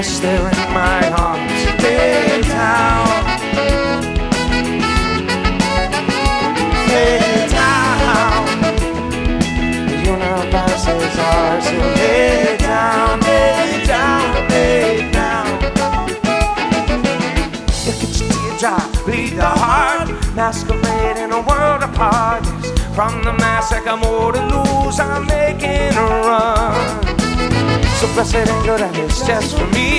there in my arms. Lay down, lay down. The universe is ours. So lay down, lay down, lay down. Look at your teardrop, bleed the heart, masquerade in a world apart. From the mass, I got more to lose. I'm making a run. So blessed and good, and it's just for me.